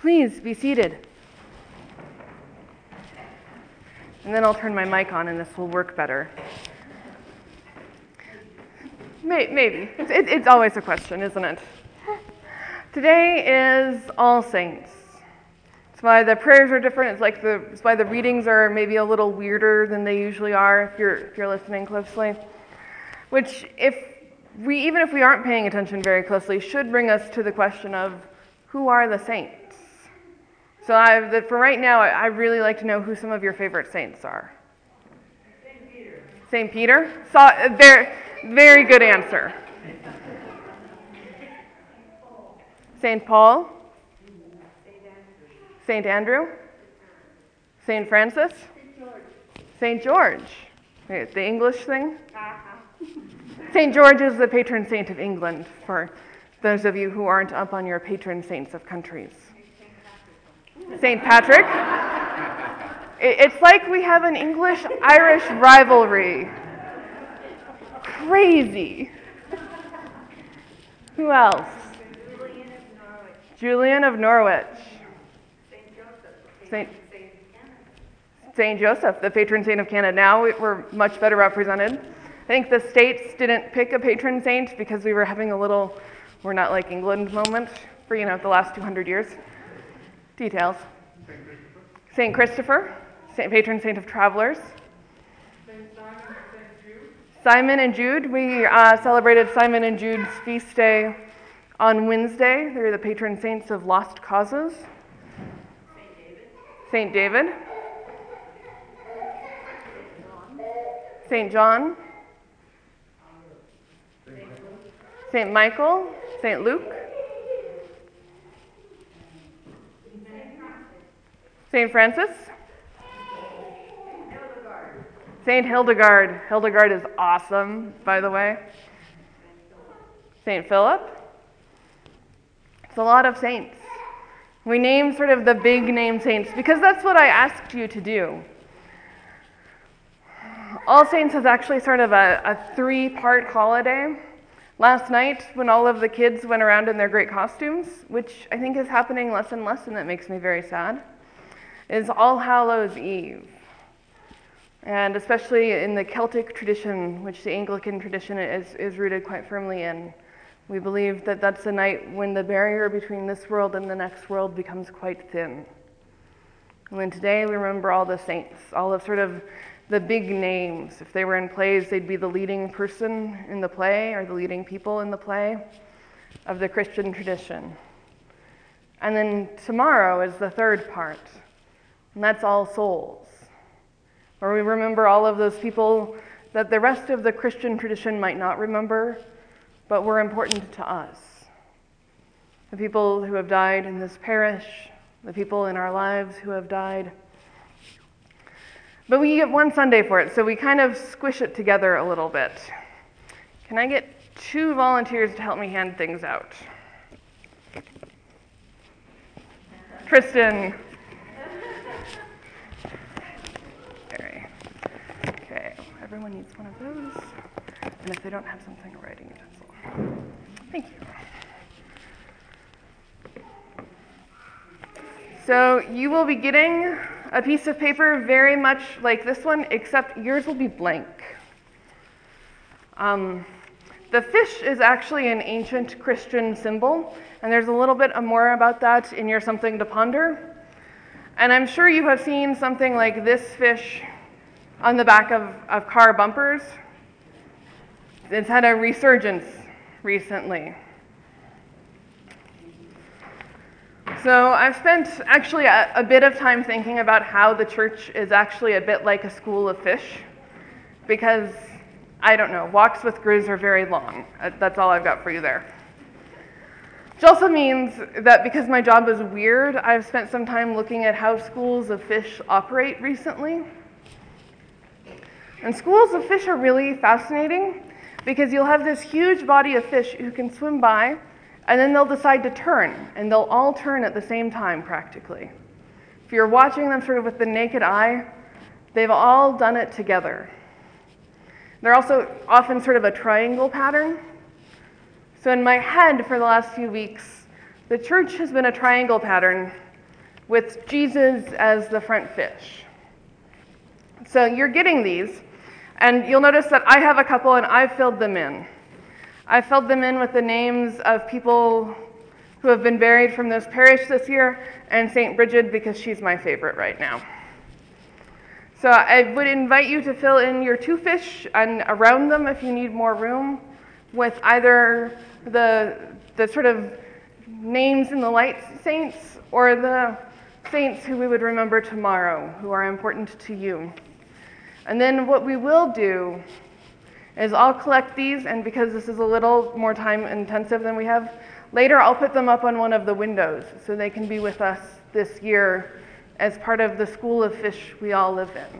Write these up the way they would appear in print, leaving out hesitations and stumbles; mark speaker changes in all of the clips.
Speaker 1: Please be seated. And then I'll turn my mic on and this will work better. Maybe. It's always a question, isn't it? Today is All Saints. That's why the prayers are different. It's why the readings are maybe a little weirder than they usually are if you're listening closely. Which, even if we aren't paying attention very closely, should bring us to the question of who are the saints? So for right now, I'd really like to know who some of your favorite saints are. St. Peter. St. Peter? Very good answer. St. Paul. St. Andrew. St. Francis. St. George. The English thing? St. George is the patron saint of England, for those of you who aren't up on your patron saints of countries. St. Patrick. It's like we have an English-Irish rivalry. Crazy. Who else? Julian of Norwich. St. Joseph, the patron saint of Canada. Now we're much better represented. I think the states didn't pick a patron saint because we were having a little, we're not like England moment for, the last 200 years. Details. St. Christopher, patron saint of travelers. Simon and Jude. We celebrated Simon and Jude's feast day on Wednesday. They're the patron saints of lost causes. St. David. St. John. St. Michael. St. Luke. St. Francis. St. Hildegard. Hildegard is awesome, by the way. St. Philip. It's a lot of saints. We name sort of the big name saints because that's what I asked you to do. All Saints is actually sort of a three-part holiday. Last night, when all of the kids went around in their great costumes, which I think is happening less and less, and that makes me very sad, is All Hallows Eve. And especially in the Celtic tradition, which the Anglican tradition is rooted quite firmly in, we believe that that's the night when the barrier between this world and the next world becomes quite thin. And then today we remember all the saints, all of sort of the big names. If they were in plays, they'd be the leading person in the play or the leading people in the play of the Christian tradition. And then tomorrow is the third part, and that's All Souls, where we remember all of those people that the rest of the Christian tradition might not remember, but were important to us. The people who have died in this parish, the people in our lives who have died. But we get one Sunday for it, so we kind of squish it together a little bit. Can I get 2 volunteers to help me hand things out? Kristen. Okay, everyone needs one of those. And if they don't have something, a writing pencil. Thank you. So you will be getting a piece of paper very much like this one, except yours will be blank. The fish is actually an ancient Christian symbol, and there's a little bit more about that in your Something to Ponder. And I'm sure you have seen something like this fish on the back of car bumpers. It's had a resurgence recently. So I've spent actually a bit of time thinking about how the church is actually a bit like a school of fish, because, I don't know, walks with Grizz are very long. That's all I've got for you there. Which also means that because my job is weird, I've spent some time looking at how schools of fish operate recently. And schools of fish are really fascinating because you'll have this huge body of fish who can swim by, and then they'll decide to turn, and they'll all turn at the same time practically. If you're watching them sort of with the naked eye, they've all done it together. They're also often sort of a triangle pattern. So in my head for the last few weeks, the church has been a triangle pattern with Jesus as the front fish. So you're getting these, and you'll notice that I have a couple and I've filled them in. I filled them in with the names of people who have been buried from this parish this year, and St. Bridget because she's my favorite right now. So I would invite you to fill in your 2 fish and around them if you need more room with either the sort of names in the light saints or the saints who we would remember tomorrow, who are important to you. And then what we will do is I'll collect these, and because this is a little more time intensive than we have, later I'll put them up on one of the windows so they can be with us this year as part of the school of fish we all live in.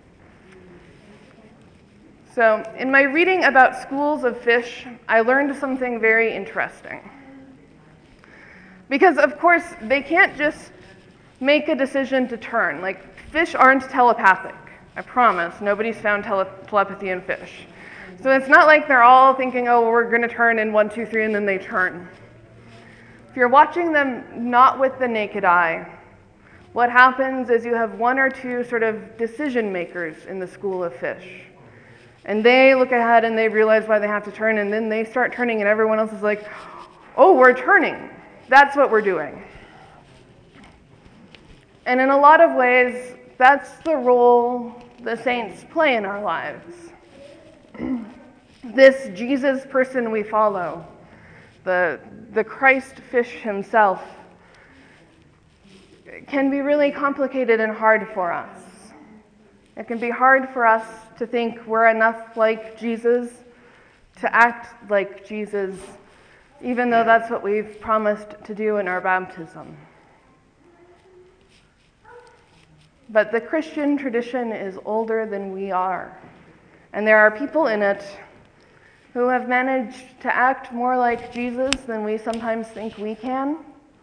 Speaker 1: So in my reading about schools of fish, I learned something very interesting. Because of course, they can't just make a decision to turn. Like, fish aren't telepathic, I promise. Nobody's found telepathy in fish. So it's not like they're all thinking, oh, we're gonna turn in 1, 2, 3, and then they turn. If you're watching them not with the naked eye, what happens is you have 1 or 2 sort of decision makers in the school of fish. And they look ahead and they realize why they have to turn, and then they start turning and everyone else is like, oh, we're turning. That's what we're doing. And in a lot of ways, that's the role the saints play in our lives. This Jesus person we follow, the Christ fish himself, can be really complicated and hard for us. It can be hard for us to think we're enough like Jesus to act like Jesus, even though that's what we've promised to do in our baptism. But the Christian tradition is older than we are, and there are people in it who have managed to act more like Jesus than we sometimes think we can.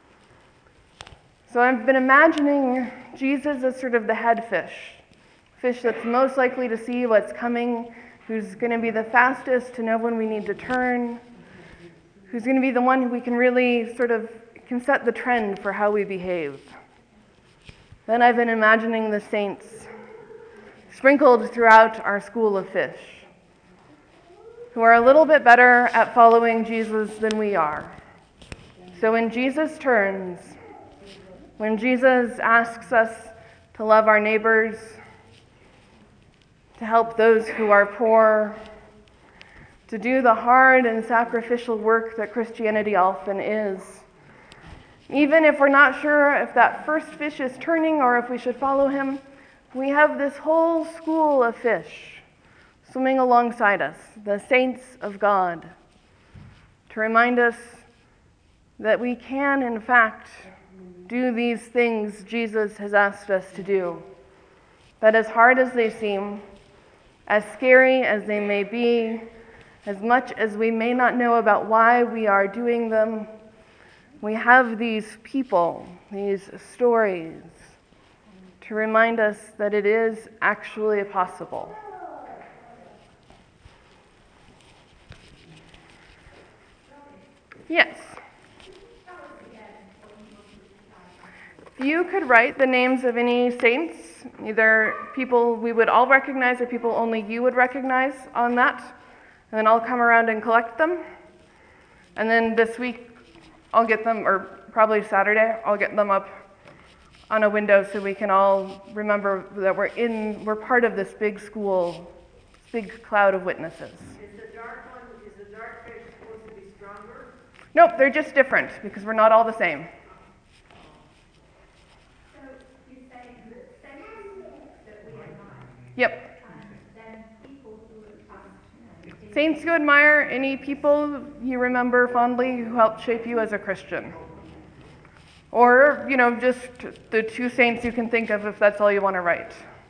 Speaker 1: So I've been imagining Jesus as sort of the head fish that's most likely to see what's coming, who's going to be the fastest to know when we need to turn, who's going to be the one who we can really can set the trend for how we behave. Then I've been imagining the saints sprinkled throughout our school of fish, who are a little bit better at following Jesus than we are. So when Jesus turns, when Jesus asks us to love our neighbors, to help those who are poor, to do the hard and sacrificial work that Christianity often is, even if we're not sure if that first fish is turning or if we should follow him, we have this whole school of fish swimming alongside us, the saints of God, to remind us that we can, in fact, do these things Jesus has asked us to do. That as hard as they seem, as scary as they may be, as much as we may not know about why we are doing them, we have these people, these stories, to remind us that it is actually possible. Yes. If you could write the names of any saints, either people we would all recognize or people only you would recognize on that, and then I'll come around and collect them. And then this week, I'll get them, or probably Saturday, I'll get them up on a window so we can all remember that we're part of this big school, big cloud of witnesses.
Speaker 2: Is the dark fish supposed to be stronger?
Speaker 1: Nope, they're just different because we're not all the same.
Speaker 3: So you say the saints that we admire,
Speaker 1: Yep.
Speaker 3: then people who
Speaker 1: Saints you admire, any people you remember fondly who helped shape you as a Christian. Or, just the 2 saints you can think of if that's all you want to write.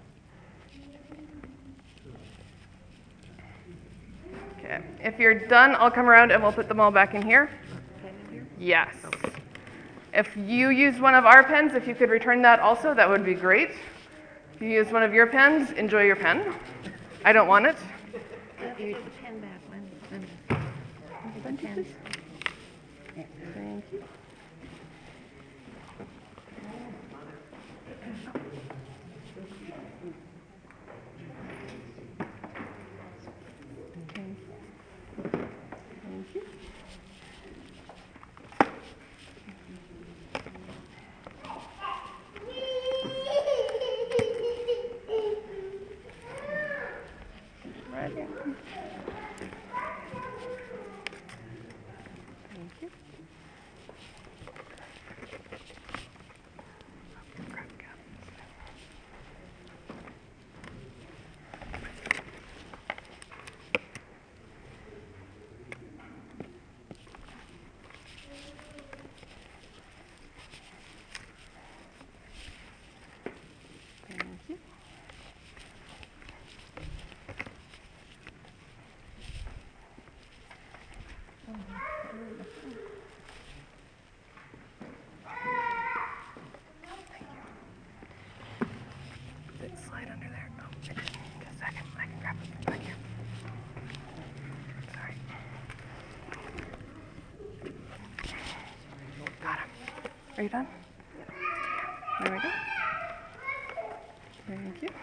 Speaker 1: Okay, if you're done, I'll come around and we'll put them all back in here. Yes. If you use one of our pens, if you could return that also, that would be great. If you use one of your pens, enjoy your pen. I don't want it.
Speaker 4: Here's the pen back one. The pens.
Speaker 1: Thank you. Are you done? There we go. Thank you.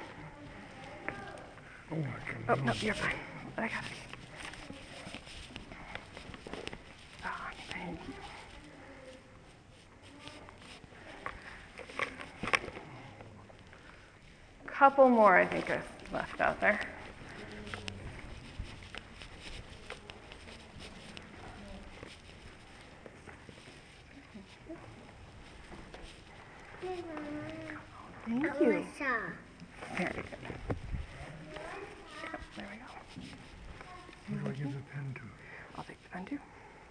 Speaker 1: Oh, no, you're fine. I got it. Ah, thank you. Couple more, I think, are left out there. Thank you. Very good. Yep, there we go.
Speaker 5: Who do I give the pen to?
Speaker 1: I'll take the pen too.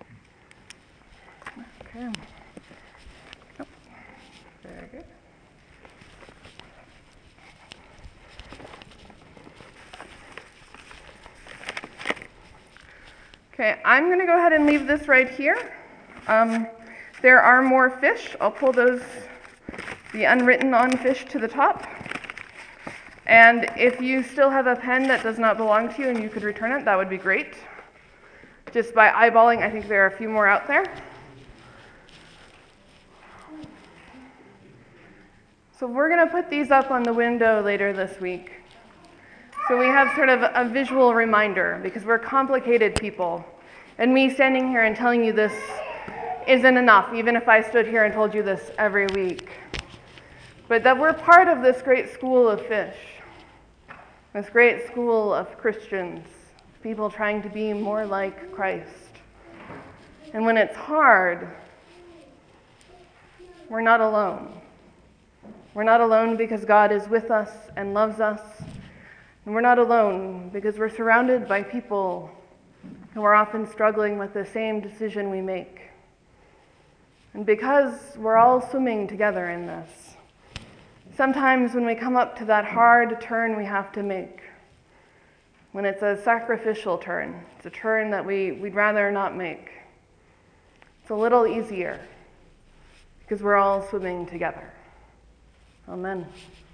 Speaker 1: Okay. Oh, very good. Okay, I'm going to go ahead and leave this right here. There are more fish. I'll pull the unwritten on fish to the top. And if you still have a pen that does not belong to you and you could return it, that would be great. Just by eyeballing, I think there are a few more out there. So we're going to put these up on the window later this week. So we have sort of a visual reminder, because we're complicated people. And me standing here and telling you this isn't enough, even if I stood here and told you this every week. But that we're part of this great school of fish, this great school of Christians, people trying to be more like Christ. And when it's hard, we're not alone. We're not alone because God is with us and loves us. And we're not alone because we're surrounded by people who are often struggling with the same decision we make. And because we're all swimming together in this, sometimes when we come up to that hard turn we have to make, when it's a sacrificial turn, it's a turn that we'd rather not make, it's a little easier because we're all swimming together. Amen.